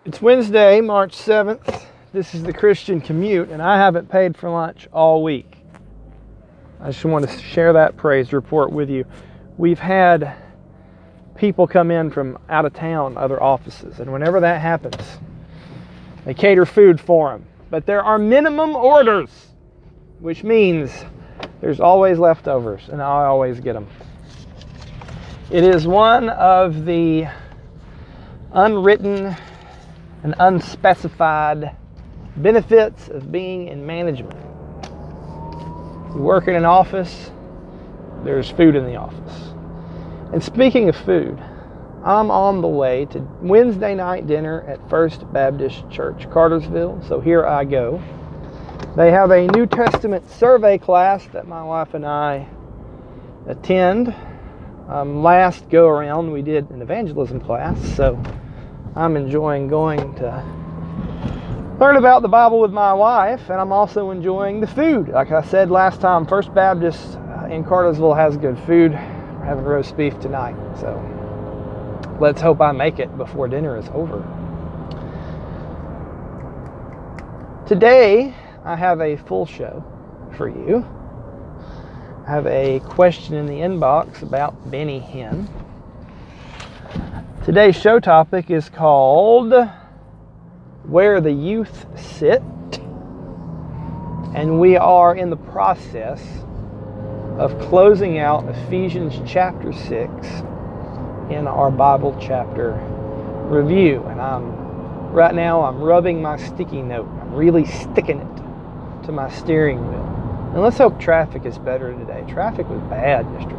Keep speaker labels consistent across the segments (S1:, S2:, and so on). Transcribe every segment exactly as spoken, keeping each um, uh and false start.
S1: It's Wednesday, March seventh. This is the Christian Commute, and I haven't paid for lunch all week. I just want to share that praise report with you. We've had people come in from out of town, other offices, and whenever that happens, they cater food for them. But there are minimum orders, which means there's always leftovers, and I always get them. It is one of the unwritten and unspecified benefits of being in management. You work in an office, there's food in the office. And speaking of food, I'm on the way to Wednesday night dinner at First Baptist Church, Cartersville, so here I go. They have a New Testament survey class that my wife and I attend. Um, last go around we did an evangelism class, so I'm enjoying going to learn about the Bible with my wife, and I'm also enjoying the food. Like I said last time, First Baptist in Cartersville has good food. We're having roast beef tonight, so let's hope I make it before dinner is over. Today, I have a full show for you. I have a question in the inbox about Benny Hinn. Today's show topic is called Where the Youth Sit, and we are in the process of closing out Ephesians chapter six in our Bible chapter review. And I'm right now I'm rubbing my sticky note. I'm really sticking it to my steering wheel. And let's hope traffic is better today. Traffic was bad yesterday.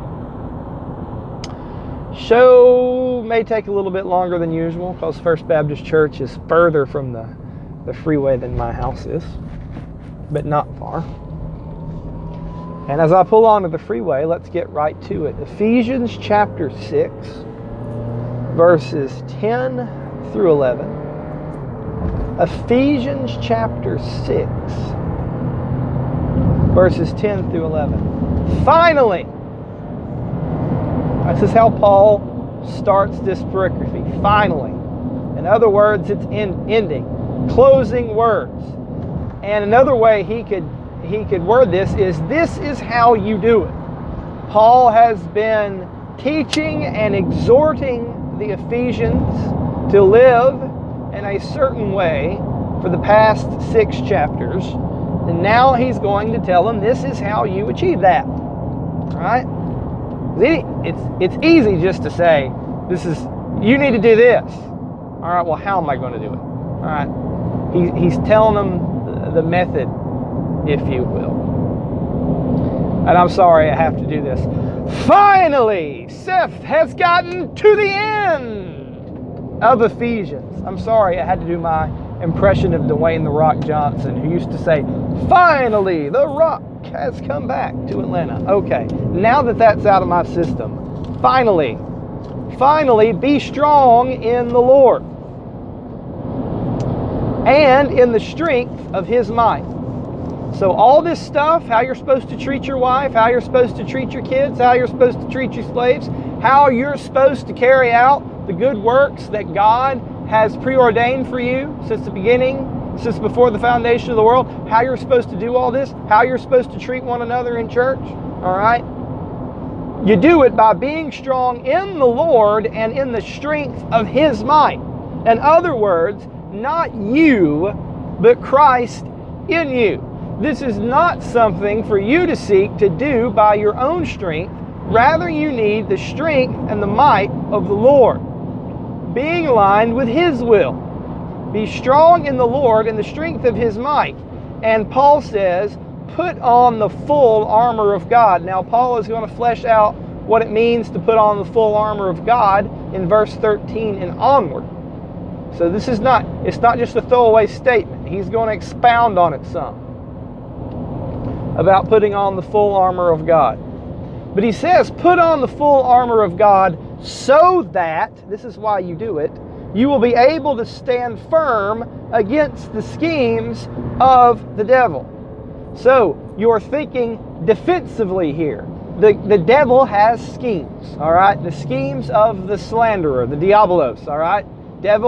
S1: Show may take a little bit longer than usual because First Baptist Church is further from the, the freeway than my house is, but not far. And as I pull onto the freeway, let's get right to it. Ephesians chapter six, verses ten through eleven. Ephesians chapter six, verses ten through eleven. Finally, this is how Paul starts this pericope. Finally. In other words, it's in, ending. Closing words. And another way he could he could word this is, this is how you do it. Paul has been teaching and exhorting the Ephesians to live in a certain way for the past six chapters. And now he's going to tell them this is how you achieve that. All right? It's it's easy just to say, this is, you need to do this. All right, well, how am I going to do it? All right, he, he's telling them the method, if you will. And I'm sorry I have to do this. Finally, Seth has gotten to the end of Ephesians. I'm sorry I had to do my impression of Dwayne "The Rock" Johnson, who used to say, finally, The Rock has come back to Atlanta. Okay, now that that's out of my system, finally, finally, be strong in the Lord and in the strength of His might. So all this stuff, how you're supposed to treat your wife, how you're supposed to treat your kids, how you're supposed to treat your slaves, how you're supposed to carry out the good works that God has preordained for you since the beginning, since before the foundation of the world, how you're supposed to do all this, how you're supposed to treat one another in church, all right? You do it by being strong in the Lord and in the strength of His might. In other words, not you, but Christ in you. This is not something for you to seek to do by your own strength. Rather, you need the strength and the might of the Lord, being aligned with His will. Be strong in the Lord and the strength of His might. And Paul says, put on the full armor of God. Now, Paul is going to flesh out what it means to put on the full armor of God in verse thirteen and onward. So this is not, it's not just a throwaway statement. He's going to expound on it some about putting on the full armor of God. But he says, put on the full armor of God so that, this is why you do it, you will be able to stand firm against the schemes of the devil. So, you're thinking defensively here. The, the devil has schemes, all right? The schemes of the slanderer, the diabolos, all right? Devil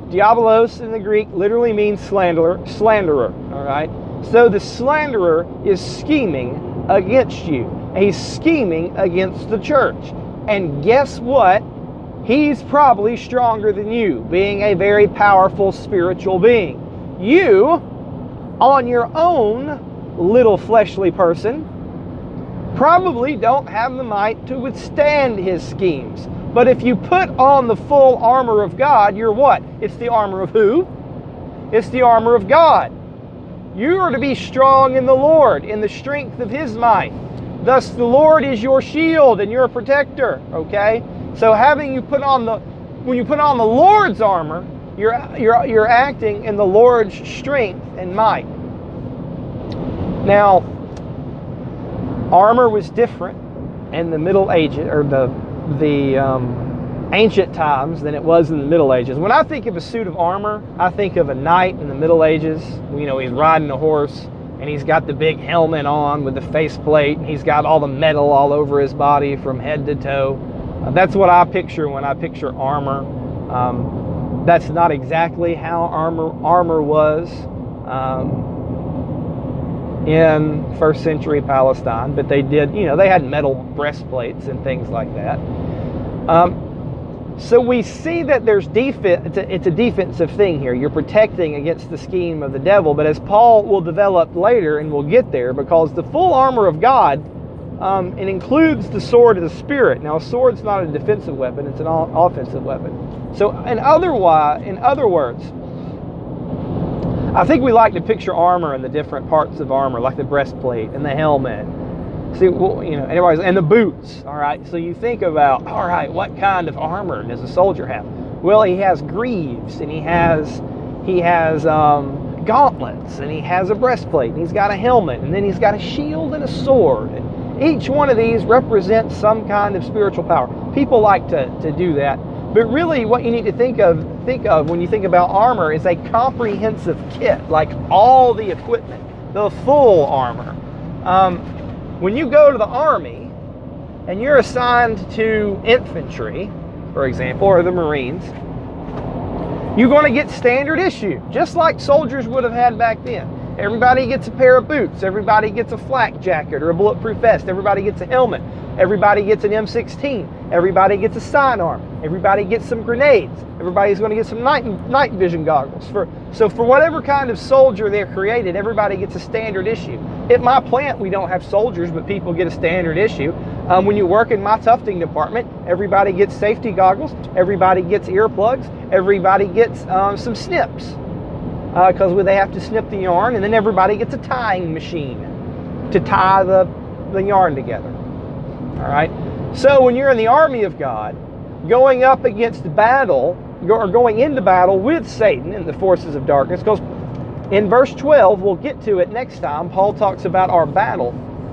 S1: Diabolos in the Greek literally means slanderer, slanderer, all right? So the slanderer is scheming against you. He's scheming against the church. And guess what? He's probably stronger than you, being a very powerful spiritual being. You, on your own little fleshly person, probably don't have the might to withstand his schemes. But if you put on the full armor of God, you're what? It's the armor of who? It's the armor of God. You are to be strong in the Lord, in the strength of His might. Thus the Lord is your shield and your protector, okay? So having you put on the, when you put on the Lord's armor, you're, you're, you're acting in the Lord's strength and might. Now, armor was different in the Middle Ages, or the the um, ancient times, than it was in the Middle Ages. When I think of a suit of armor, I think of a knight in the Middle Ages. You know, he's riding a horse, and he's got the big helmet on with the faceplate, and he's got all the metal all over his body from head to toe. Uh, that's what I picture when I picture armor. Um, that's not exactly how armor armor was Um, in first century Palestine, but they did, you know, they had metal breastplates and things like that. Um, so we see that there's defense, it's a, it's a defensive thing here. You're protecting against the scheme of the devil, but as Paul will develop later, and we'll get there, because the full armor of God, um, it includes the sword of the Spirit. Now, a sword's not a defensive weapon, it's an offensive weapon. So in other, in other words, I think we like to picture armor and the different parts of armor, like the breastplate and the helmet. See, well, you know, everybody's, and the boots. All right, so you think about, all right, what kind of armor does a soldier have? Well, he has greaves, and he has he has um, gauntlets, and he has a breastplate, and he's got a helmet, and then he's got a shield and a sword. And each one of these represents some kind of spiritual power. People like to to do that. But really what you need to think of think of when you think about armor is a comprehensive kit, like all the equipment, the full armor. Um, when you go to the Army and you're assigned to infantry, for example, or the Marines, you're going to get standard issue, just like soldiers would have had back then. Everybody gets a pair of boots. Everybody gets a flak jacket or a bulletproof vest. Everybody gets a helmet. Everybody gets an M sixteen. Everybody gets a sidearm. Everybody gets some grenades. Everybody's going to get some night night vision goggles. For so for whatever kind of soldier they're created, everybody gets a standard issue. At my plant, we don't have soldiers, but people get a standard issue. Um, when you work in my tufting department, everybody gets safety goggles. Everybody gets earplugs. Everybody gets um, some snips, because uh, they have to snip the yarn, and then everybody gets a tying machine to tie the, the yarn together. All right? So when you're in the army of God, going up against battle, or going into battle with Satan and the forces of darkness, because in verse twelve, we'll get to it next time, Paul talks about our battle.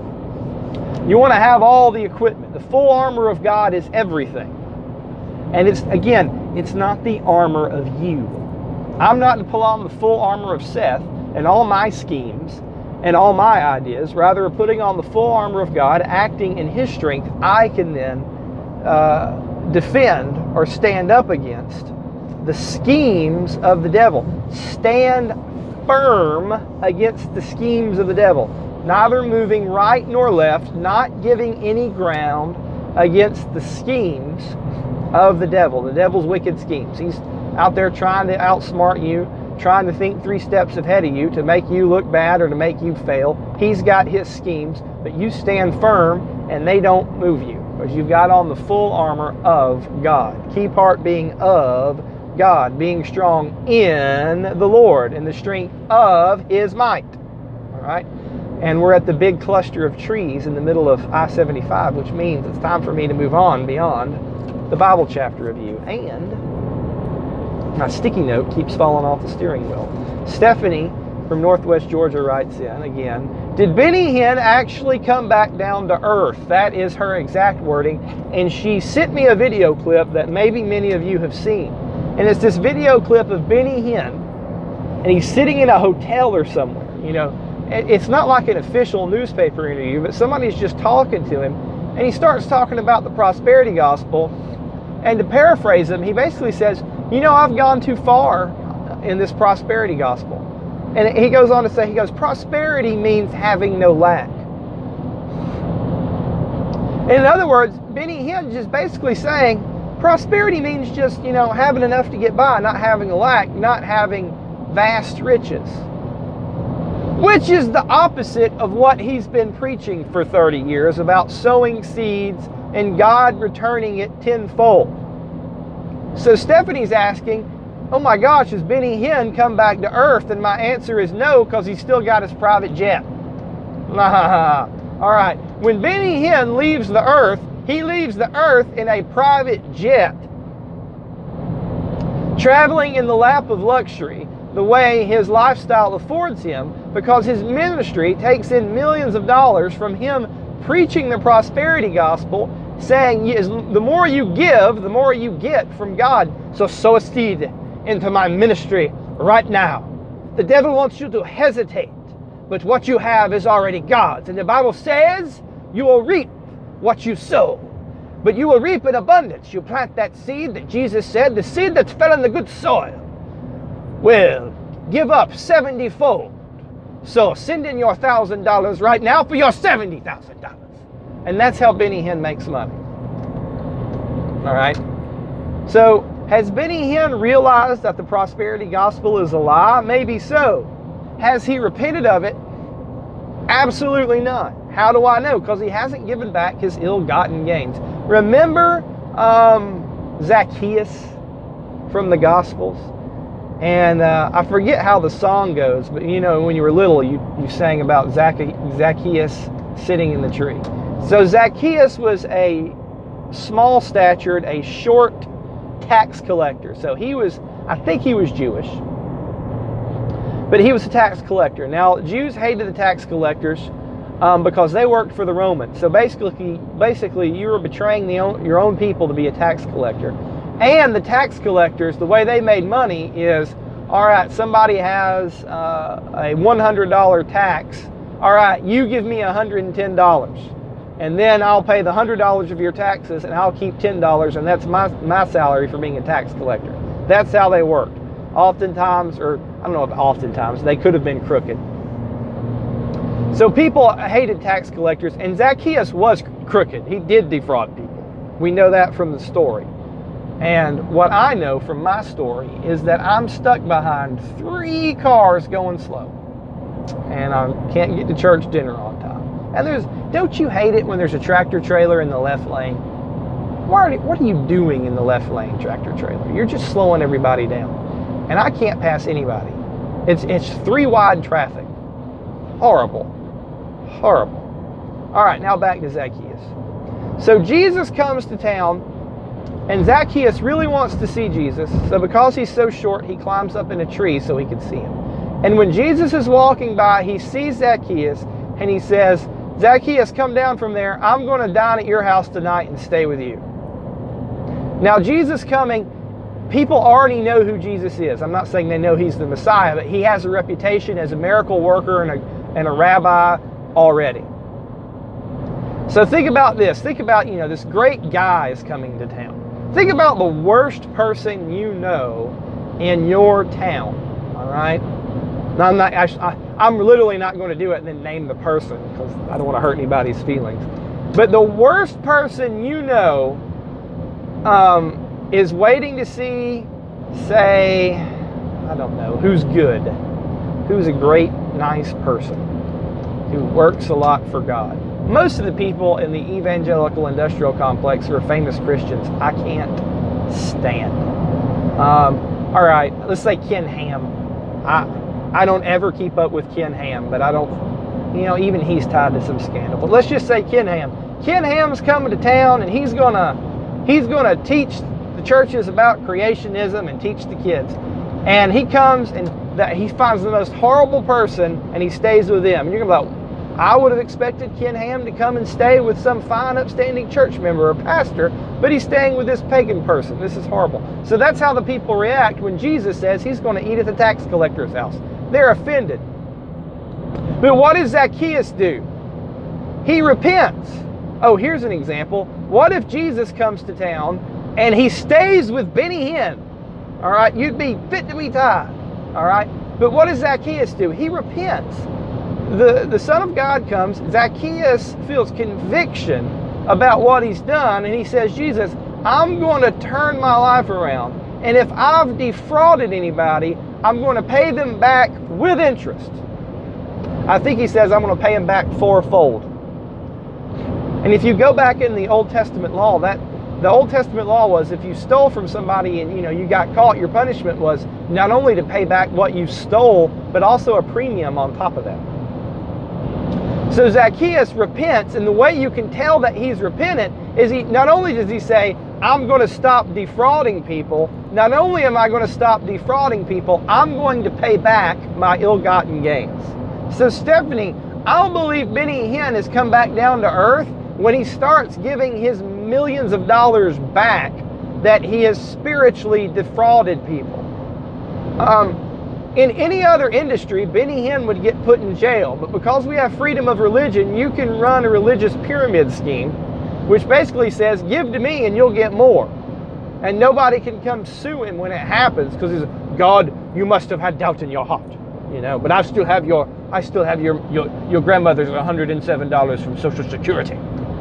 S1: You want to have all the equipment. The full armor of God is everything. And it's, again, it's not the armor of you. I'm not to pull on the full armor of Seth and all my schemes and all my ideas. Rather, putting on the full armor of God, acting in His strength, I can then uh, defend or stand up against the schemes of the devil. Stand firm against the schemes of the devil. Neither moving right nor left, not giving any ground against the schemes of the devil, the devil's wicked schemes. He's out there trying to outsmart you, trying to think three steps ahead of you to make you look bad or to make you fail. He's got his schemes, but you stand firm and they don't move you, because you've got on the full armor of God. Key part being of God, being strong in the Lord, in the strength of His might. All right? And we're at the big cluster of trees in the middle of I seventy-five, which means it's time for me to move on beyond the Bible chapter review. And my sticky note keeps falling off the steering wheel. Stephanie from Northwest Georgia writes in again, did Benny Hinn actually come back down to earth? That is her exact wording. And she sent me a video clip that maybe many of you have seen. And it's this video clip of Benny Hinn, and he's sitting in a hotel or somewhere. You know, it's not like an official newspaper interview, but somebody's just talking to him, and he starts talking about the prosperity gospel. And to paraphrase him, he basically says, you know, I've gone too far in this prosperity gospel. And he goes on to say, he goes, prosperity means having no lack. In other words, Benny Hinn is basically saying prosperity means just, you know, having enough to get by, not having a lack, not having vast riches. Which is the opposite of what he's been preaching for thirty years about sowing seeds and God returning it tenfold. So Stephanie's asking, oh my gosh, has Benny Hinn come back to earth? And my answer is no, because he's still got his private jet. All right. When Benny Hinn leaves the earth, he leaves the earth in a private jet, traveling in the lap of luxury, the way his lifestyle affords him, because his ministry takes in millions of dollars from him preaching the prosperity gospel, saying the more you give, the more you get from God. So sow a seed into my ministry right now. The devil wants you to hesitate, but what you have is already God's. And the Bible says you will reap what you sow, but you will reap in abundance. You plant that seed that Jesus said, the seed that's fell in the good soil will give up seventy-fold. So send in your one thousand dollars right now for your seventy thousand dollars. And that's how Benny Hinn makes money. All right? So, has Benny Hinn realized that the prosperity gospel is a lie? Maybe so. Has he repented of it? Absolutely not. How do I know? Because he hasn't given back his ill-gotten gains. Remember um, Zacchaeus from the Gospels? And uh, I forget how the song goes, but you know, when you were little, you, you sang about Zacche- Zacchaeus sitting in the tree. So Zacchaeus was a small-statured, a short tax collector. So he was, I think he was Jewish, but he was a tax collector. Now, Jews hated the tax collectors um, because they worked for the Romans. So basically, basically, you were betraying the own, your own people to be a tax collector. And the tax collectors, the way they made money is, all right, somebody has uh, a one hundred dollar tax. All right, you give me one hundred ten dollars. And then I'll pay the one hundred dollars of your taxes, and I'll keep ten dollars, and that's my, my salary for being a tax collector. That's how they worked. Oftentimes, or I don't know if oftentimes, they could have been crooked. So people hated tax collectors, and Zacchaeus was crooked. He did defraud people. We know that from the story. And what I know from my story is that I'm stuck behind three cars going slow. And I can't get to church dinner on time. And there's, don't you hate it when there's a tractor trailer in the left lane? Why are, what are you doing in the left lane, tractor trailer? You're just slowing everybody down. And I can't pass anybody. It's, it's three wide traffic. Horrible. Horrible. All right, now back to Zacchaeus. So Jesus comes to town, and Zacchaeus really wants to see Jesus. So because he's so short, he climbs up in a tree so he can see him. And when Jesus is walking by, he sees Zacchaeus, and he says, Zacchaeus, come down from there. I'm going to dine at your house tonight and stay with you. Now, Jesus coming, people already know who Jesus is. I'm not saying they know he's the Messiah, but he has a reputation as a miracle worker and a, and a rabbi already. So think about this. Think about, you know, this great guy is coming to town. Think about the worst person you know in your town, all right? Now, I'm not actually, I, I'm literally not going to do it and then name the person because I don't want to hurt anybody's feelings. But the worst person you know um, is waiting to see, say, I don't know, who's good, who's a great, nice person, who works a lot for God. Most of the people in the evangelical industrial complex who are famous Christians, I can't stand. Um, all right, let's say Ken Ham. I I don't ever keep up with Ken Ham, but I don't, you know, even he's tied to some scandal. But let's just say Ken Ham. Ken Ham's coming to town, and he's gonna he's gonna teach the churches about creationism and teach the kids. And he comes and that he finds the most horrible person, and he stays with them. And you're gonna be like, I would have expected Ken Ham to come and stay with some fine, upstanding church member or pastor, but he's staying with this pagan person. This is horrible. So that's how the people react when Jesus says he's going to eat at the tax collector's house. They're offended. But what does Zacchaeus do? He repents. Oh, here's an example. What if Jesus comes to town and he stays with Benny Hinn? All right, you'd be fit to be tied. All right, but what does Zacchaeus do? He repents. The, the Son of God comes. Zacchaeus feels conviction about what he's done, and he says, Jesus, I'm going to turn my life around. And if I've defrauded anybody, I'm going to pay them back with interest. I think he says I'm going to pay them back fourfold. And if you go back in the Old Testament law, that the Old Testament law was if you stole from somebody and you know you got caught, your punishment was not only to pay back what you stole, but also a premium on top of that. So Zacchaeus repents, and the way you can tell that he's repentant is he not only does he say, I'm going to stop defrauding people, not only am I going to stop defrauding people, I'm going to pay back my ill-gotten gains. So Stephanie, I'll believe Benny Hinn has come back down to earth when he starts giving his millions of dollars back that he has spiritually defrauded people. Um, in any other industry, Benny Hinn would get put in jail, but because we have freedom of religion, you can run a religious pyramid scheme, which basically says, give to me and you'll get more. And nobody can come sue him when it happens because he's, God, you must have had doubt in your heart, you know. But I still have your, I still have your your, your grandmother's one hundred seven dollars from Social Security.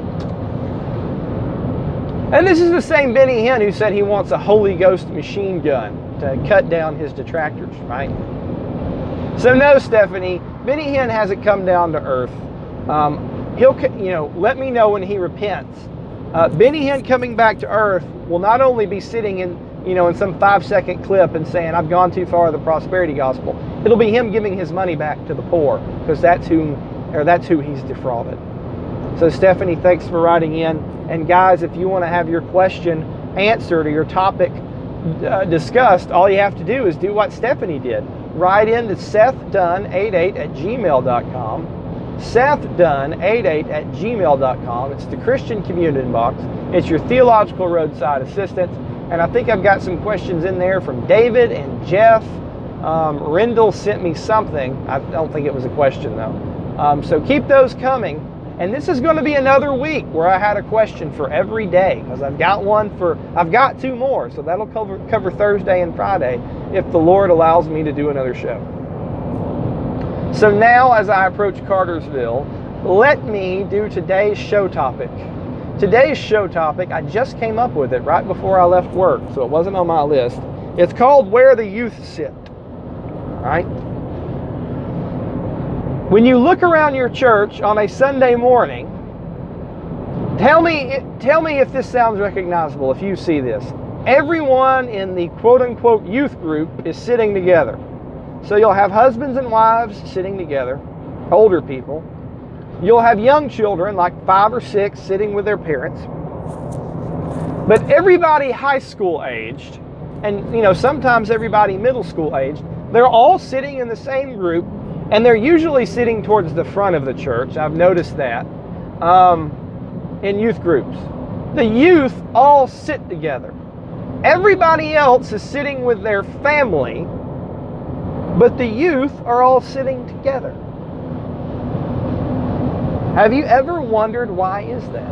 S1: And this is the same Benny Hinn who said he wants a Holy Ghost machine gun to cut down his detractors, right? So no, Stephanie, Benny Hinn hasn't come down to earth. Um, he'll, you know, let me know when he repents. Uh, Benny Hinn coming back to earth will not only be sitting in, you know, in some five-second clip and saying, I've gone too far of the prosperity gospel. It'll be him giving his money back to the poor because that's who, or that's who he's defrauded. So Stephanie, thanks for writing in. And guys, if you want to have your question answered or your topic uh, discussed, all you have to do is do what Stephanie did. Write in to Seth Dunn eighty-eight at gmail dot com. Seth Dunn eighty-eight at gmail dot com. It's the Christian Communion Box. It's your theological roadside assistance. And I think I've got some questions in there from David and Jeff. Um, Rendell sent me something. I don't think it was a question though. Um, so keep those coming. And this is going to be another week where I had a question for every day because I've got one for, I've got two more. So that'll cover, cover Thursday and Friday if the Lord allows me to do another show. So now as I approach Cartersville, let me do today's show topic. Today's show topic, I just came up with it right before I left work, so it wasn't on my list. It's called Where the Youth Sit. All right? When you look around your church on a Sunday morning, tell me, tell me if this sounds recognizable, if you see this. Everyone in the quote-unquote youth group is sitting together. So you'll have husbands and wives sitting together, older people. You'll have young children, like five or six, sitting with their parents. But everybody high school aged, and you know, sometimes everybody middle school aged, they're all sitting in the same group. And they're usually sitting towards the front of the church. I've noticed that um, in youth groups. The youth all sit together. Everybody else is sitting with their family, but the youth are all sitting together. Have you ever wondered why is that?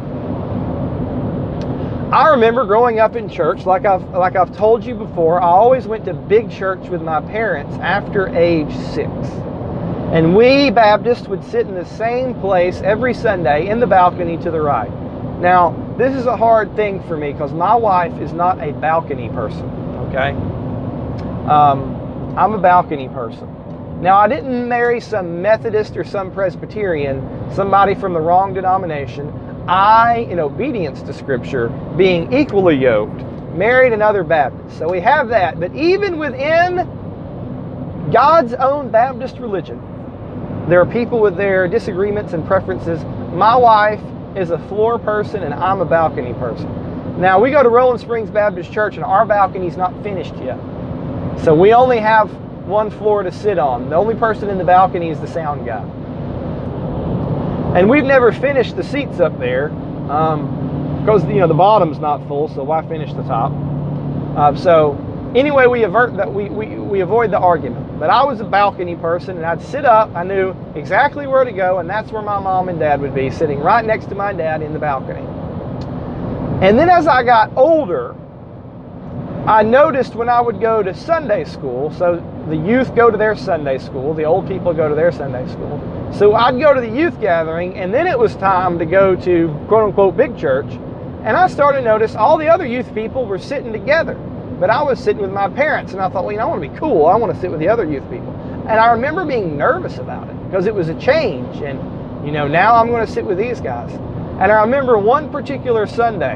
S1: I remember growing up in church, like I've, like I've told you before, I always went to big church with my parents after age six. And we Baptists would sit in the same place every Sunday in the balcony to the right. Now, this is a hard thing for me because my wife is not a balcony person, okay? Um, I'm a balcony person. Now, I didn't marry some Methodist or some Presbyterian, somebody from the wrong denomination. I, in obedience to Scripture, being equally yoked, married another Baptist. So we have that. But even within God's own Baptist religion, there are people with their disagreements and preferences. My wife is a floor person and I'm a balcony person. Now, we go to Rolling Springs Baptist Church and our balcony's not finished yet. So we only have one floor to sit on. The only person in the balcony is the sound guy. And we've never finished the seats up there um, because you know the bottom's not full, so why finish the top? Uh, so anyway, we avert that we, we we avoid the argument. But I was a balcony person, and I'd sit up. I knew exactly where to go, and that's where my mom and dad would be, sitting right next to my dad in the balcony. And then as I got older, I noticed when I would go to Sunday school, so the youth go to their Sunday school, the old people go to their Sunday school. So I'd go to the youth gathering, and then it was time to go to quote-unquote big church, and I started to notice all the other youth people were sitting together, but I was sitting with my parents, and I thought, well, you know, I want to be cool. I want to sit with the other youth people. And I remember being nervous about it because it was a change, and, you know, now I'm going to sit with these guys. And I remember one particular Sunday,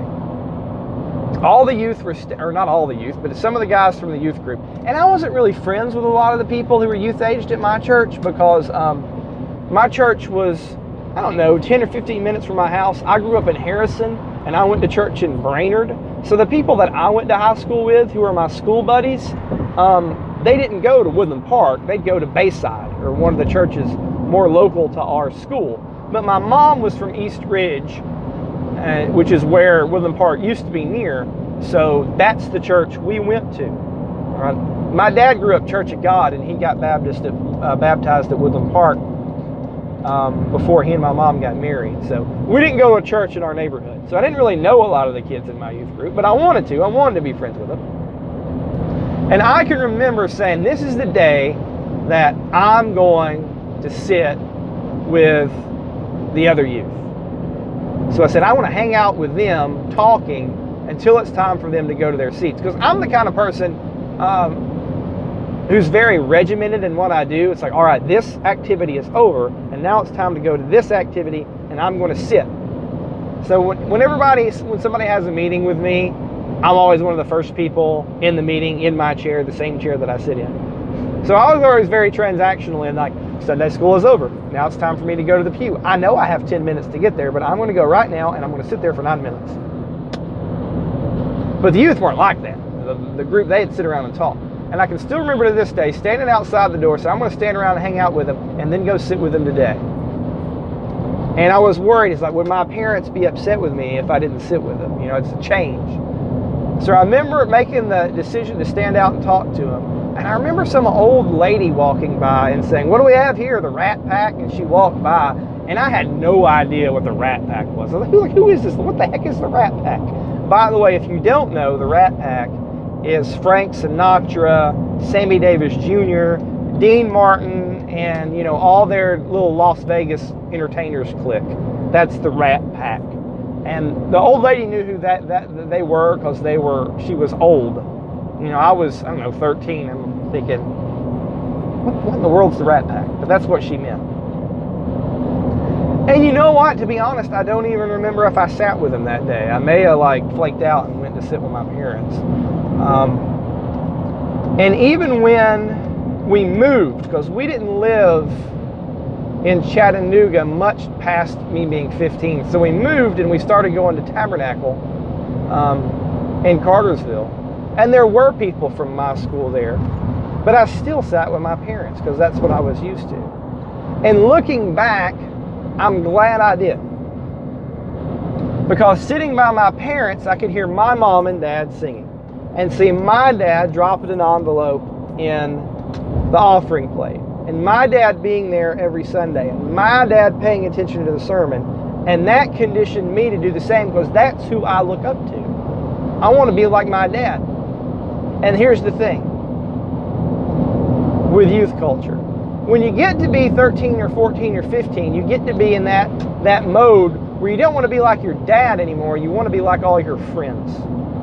S1: all the youth were, st- or not all the youth, but some of the guys from the youth group. And I wasn't really friends with a lot of the people who were youth-aged at my church because um, my church was, I don't know, ten or fifteen minutes from my house. I grew up in Harrison, and I went to church in Brainerd. So the people that I went to high school with, who were my school buddies, um, they didn't go to Woodland Park. They'd go to Bayside, or one of the churches more local to our school. But my mom was from East Ridge, uh, which is where Woodland Park used to be near. So that's the church we went to. All right. My dad grew up Church of God, and he got Baptist at, uh, baptized at Woodland Park um, before he and my mom got married. So we didn't go to a church in our neighborhood. So I didn't really know a lot of the kids in my youth group, but I wanted to. I wanted to be friends with them. And I can remember saying, this is the day that I'm going to sit with the other youth. So I said, I want to hang out with them talking until it's time for them to go to their seats. Because I'm the kind of person um, who's very regimented in what I do. It's like, all right, this activity is over, and now it's time to go to this activity, and I'm going to sit. So when, when everybody, when somebody has a meeting with me, I'm always one of the first people in the meeting, in my chair, the same chair that I sit in. So I was always very transactional in like, Sunday school is over. Now it's time for me to go to the pew. I know I have ten minutes to get there, but I'm going to go right now, and I'm going to sit there for nine minutes. But the youth weren't like that. The, the group, they'd sit around and talk. And I can still remember to this day, standing outside the door, so I'm going to stand around and hang out with them, and then go sit with them today. And I was worried, it's like, would my parents be upset with me if I didn't sit with them? You know, it's a change. So I remember making the decision to stand out and talk to them. And I remember some old lady walking by and saying, what do we have here? The Rat Pack? And she walked by, and I had no idea what the Rat Pack was. I was like, who is this? What the heck is the Rat Pack? By the way, if you don't know, the Rat Pack is Frank Sinatra, Sammy Davis Junior, Dean Martin, and, you know, all their little Las Vegas entertainers clique. That's the Rat Pack. And the old lady knew who that, that they were because they were, she was old. You know, I was, I don't know, thirteen. I'm thinking, what, what in the world's the Rat Pack? But that's what she meant. And you know what? To be honest, I don't even remember if I sat with them that day. I may have, like, flaked out and went to sit with my parents. Um, and even when we moved, because we didn't live in Chattanooga much past me being fifteen. So we moved and we started going to Tabernacle um, in Cartersville. And there were people from my school there. But I still sat with my parents because that's what I was used to. And looking back, I'm glad I did. Because sitting by my parents, I could hear my mom and dad singing. And see my dad dropping an envelope in the offering plate. And my dad being there every Sunday, and my dad paying attention to the sermon, and that conditioned me to do the same because that's who I look up to. I want to be like my dad. And here's the thing with youth culture. When you get to be thirteen or fourteen or fifteen, you get to be in that, that mode where you don't want to be like your dad anymore, you want to be like all your friends.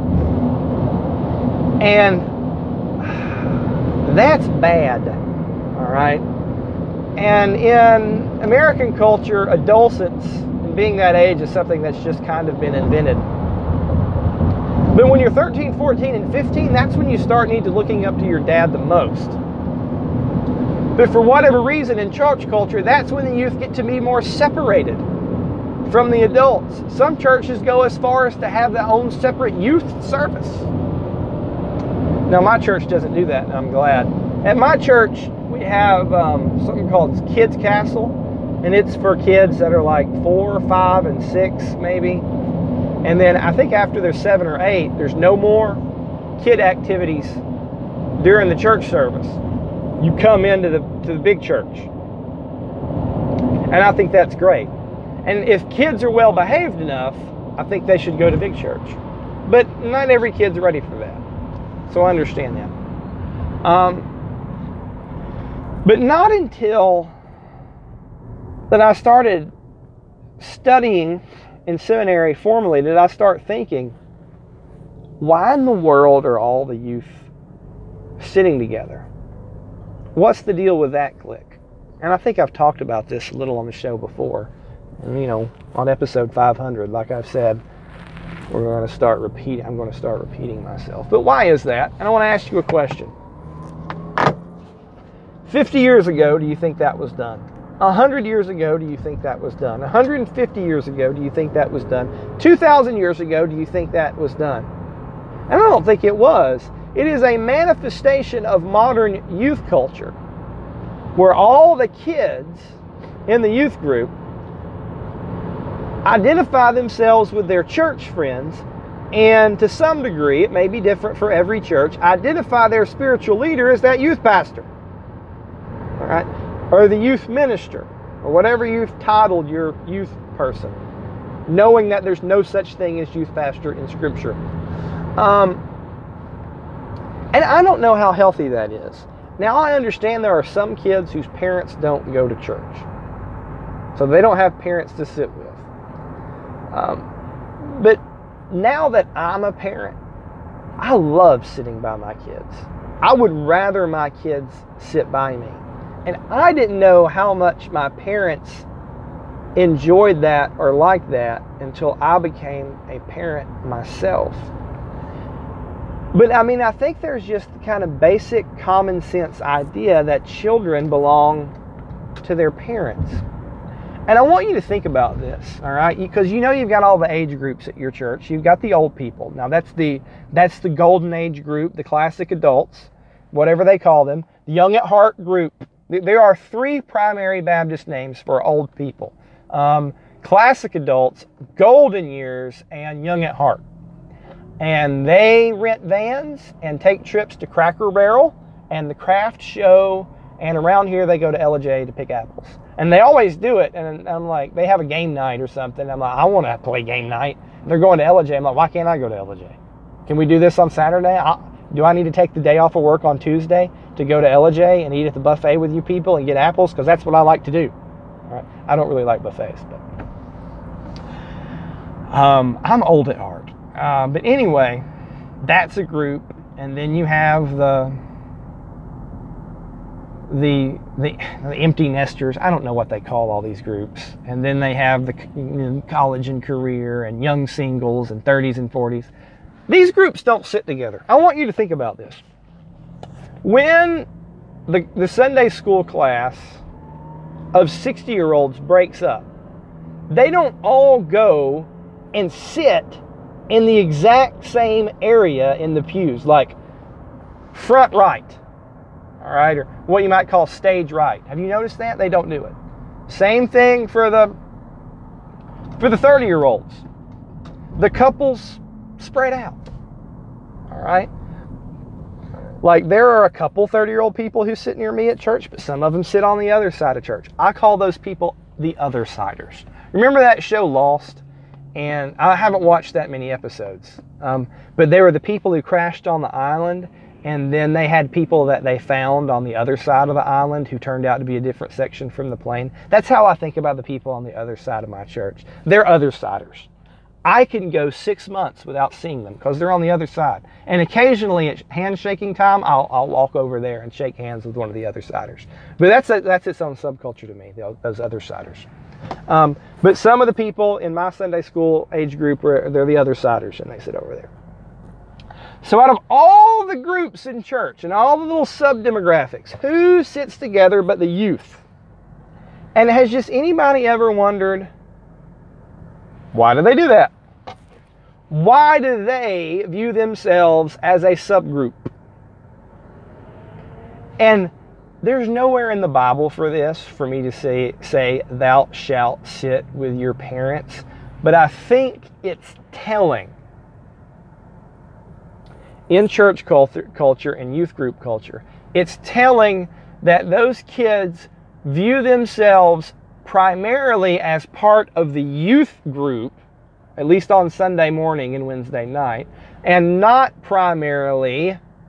S1: And that's bad. All right. And in American culture, adolescence and being that age is something that's just kind of been invented. But when you're thirteen, fourteen, and fifteen, that's when you start need to looking up to your dad the most. But for whatever reason in church culture, that's when the youth get to be more separated from the adults. Some churches go as far as to have their own separate youth service. Now, my church doesn't do that, and I'm glad. At my church, we have um, something called Kids Castle, and it's for kids that are like four, five, and six, maybe. And then I think after they're seven or eight, there's no more kid activities during the church service. You come into the to the big church, and I think that's great. And if kids are well behaved enough, I think they should go to big church. But not every kid's ready for that. So I understand that. Um, but not until that I started studying in seminary formally did I start thinking, why in the world are all the youth sitting together? What's the deal with that clique? And I think I've talked about this a little on the show before. And, you know, on episode five hundred, like I've said, we're going to start repeating. I'm going to start repeating myself. But why is that? And I want to ask you a question. fifty years ago, do you think that was done? one hundred years ago, do you think that was done? one hundred fifty years ago, do you think that was done? two thousand years ago, do you think that was done? And I don't think it was. It is a manifestation of modern youth culture, where all the kids in the youth group identify themselves with their church friends, and to some degree, it may be different for every church, identify their spiritual leader as that youth pastor. All right? Or the youth minister, or whatever you've titled your youth person, knowing that there's no such thing as youth pastor in Scripture. Um, and I don't know how healthy that is. Now, I understand there are some kids whose parents don't go to church, so they don't have parents to sit with. Um, but now that I'm a parent, I love sitting by my kids. I would rather my kids sit by me. And I didn't know how much my parents enjoyed that or liked that until I became a parent myself. But I mean, I think there's just the kind of basic common sense idea that children belong to their parents. And I want you to think about this, all right? Because you know you've got all the age groups at your church. You've got the old people. Now that's the that's the golden age group, the classic adults, whatever they call them, the young at heart group. There are three primary Baptist names for old people. Um, classic adults, golden years, and young at heart. And they rent vans and take trips to Cracker Barrel and the craft show. And around here, they go to L A J to pick apples. And they always do it. And I'm like, they have a game night or something. I'm like, I want to play game night. And they're going to L A J. I'm like, why can't I go to L A J? Can we do this on Saturday? I, do I need to take the day off of work on Tuesday to go to L A J and eat at the buffet with you people and get apples? Because that's what I like to do. All right? I don't really like buffets, but um, I'm old at heart. Uh, but anyway, that's a group. And then you have the The, the the empty nesters. I don't know what they call all these groups. And then they have the you know, college and career and young singles and thirties and forties. These groups don't sit together. I want you to think about this. When the, the Sunday school class of sixty-year-olds breaks up, they don't all go and sit in the exact same area in the pews, like front right. All right, or what you might call stage right. Have you noticed that? They don't do it. Same thing for the for the thirty-year-olds. The couples spread out. All right? Like there are a couple thirty-year-old people who sit near me at church, but some of them sit on the other side of church. I call those people the other-siders. Remember that show Lost? And I haven't watched that many episodes. Um, but they were the people who crashed on the island. And then they had people that they found on the other side of the island who turned out to be a different section from the plane. That's how I think about the people on the other side of my church. They're other-siders. I can go six months without seeing them because they're on the other side. And occasionally at handshaking time, I'll, I'll walk over there and shake hands with one of the other-siders. But that's a, that's its own subculture to me, those other-siders. Um, but some of the people in my Sunday school age group, are, they're the other-siders, and they sit over there. So out of all the groups in church and all the little sub-demographics, who sits together but the youth? And has just anybody ever wondered, why do they do that? Why do they view themselves as a subgroup? And there's nowhere in the Bible for this, for me to say, say, thou shalt sit with your parents. But I think it's telling. In church culture, culture and youth group culture, it's telling that those kids view themselves primarily as part of the youth group, at least on Sunday morning and Wednesday night, and not primarily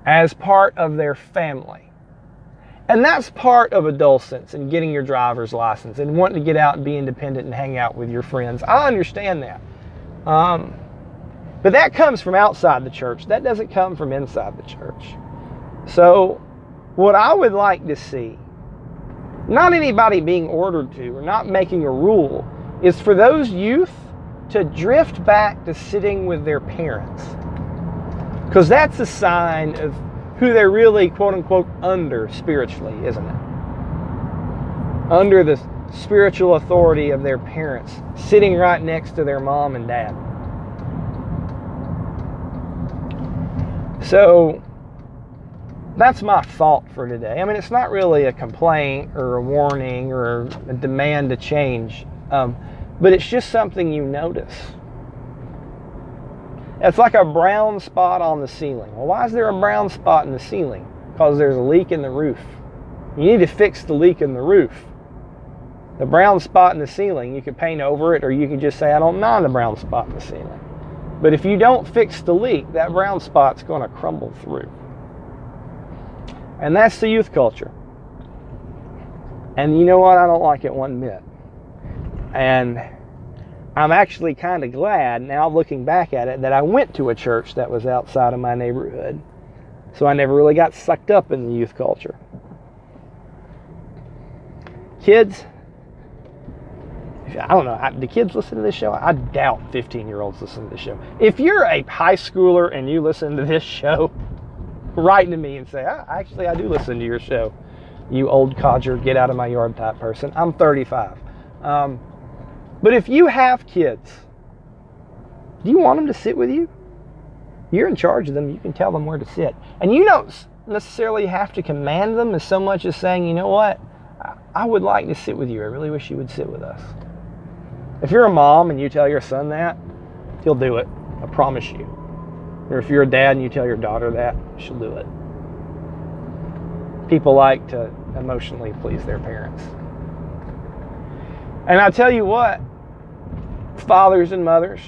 S1: as part of their family. And that's part of adolescence and getting your driver's license and wanting to get out and be independent and hang out with your friends. I understand that. Um, but that comes from outside the church. That doesn't come from inside the church. So what I would like to see, not anybody being ordered to or not making a rule, is for those youth to drift back to sitting with their parents. Because that's a sign of who they're really, quote unquote, under spiritually, isn't it? Under the spiritual authority of their parents, sitting right next to their mom and dad. So, that's my thought for today. I mean, it's not really a complaint or a warning or a demand to change, um, but it's just something you notice. It's like a brown spot on the ceiling. Well, why is there a brown spot in the ceiling? Because there's a leak in the roof. You need to fix the leak in the roof. The brown spot in the ceiling, you can paint over it, or you can just say, I don't mind the brown spot in the ceiling. But if you don't fix the leak, that brown spot's going to crumble through. And that's the youth culture. And you know what? I don't like it one bit. And I'm actually kind of glad, now looking back at it, that I went to a church that was outside of my neighborhood. So I never really got sucked up in the youth culture. Kids, I don't know, do kids listen to this show? I doubt fifteen-year-olds listen to this show. If you're a high schooler and you listen to this show, write to me and say, ah, actually, I do listen to your show. You old codger, get out of my yard type person. I'm thirty-five. Um, But if you have kids, do you want them to sit with you? You're in charge of them. You can tell them where to sit. And you don't necessarily have to command them as so much as saying, you know what? I would like to sit with you. I really wish you would sit with us. If you're a mom and you tell your son that, he'll do it. I promise you. Or if you're a dad and you tell your daughter that, she'll do it. People like to emotionally please their parents. And I tell you what, fathers and mothers,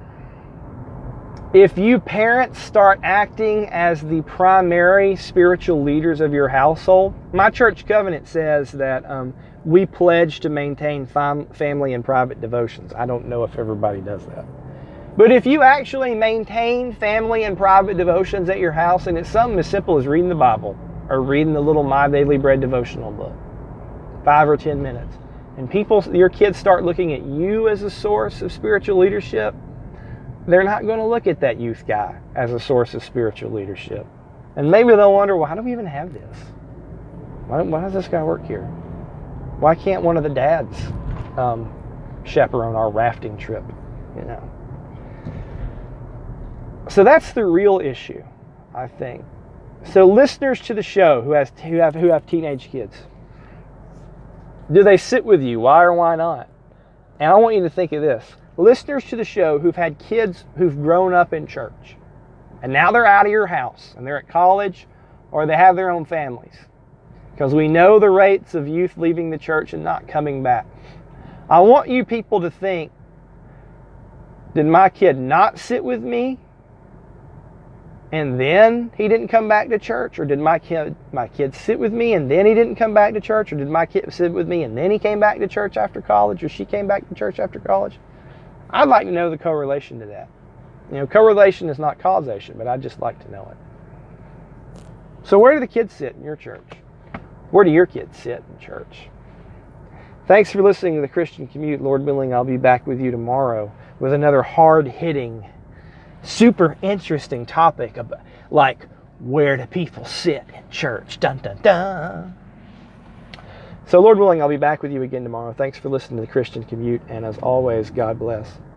S1: if you parents start acting as the primary spiritual leaders of your household, my church covenant says that um, we pledge to maintain fam- family and private devotions. I don't know if everybody does that. But if you actually maintain family and private devotions at your house, and it's something as simple as reading the Bible or reading the little My Daily Bread devotional book, five or ten minutes, and people, your kids start looking at you as a source of spiritual leadership, they're not going to look at that youth guy as a source of spiritual leadership. And maybe they'll wonder, well, how do we even have this? Why, why does this guy work here? Why can't one of the dads um, chaperone our rafting trip? You know. So that's the real issue, I think. So listeners to the show who has who have who have teenage kids, do they sit with you? Why or why not? And I want you to think of this. Listeners to the show who've had kids who've grown up in church, and now they're out of your house, and they're at college, or they have their own families. Because we know the rates of youth leaving the church and not coming back. I want you people to think, did my kid not sit with me, and then he didn't come back to church? Or did my kid my kid sit with me and then he didn't come back to church? Or did my kid sit with me and then he came back to church after college? Or she came back to church after college? I'd like to know the correlation to that. You know, correlation is not causation, but I'd just like to know it. So where do the kids sit in your church? Where do your kids sit in church? Thanks for listening to The Christian Commute. Lord willing, I'll be back with you tomorrow with another hard-hitting, super interesting topic about, like, where do people sit in church? Dun, dun, dun. So Lord willing, I'll be back with you again tomorrow. Thanks for listening to The Christian Commute, and as always, God bless.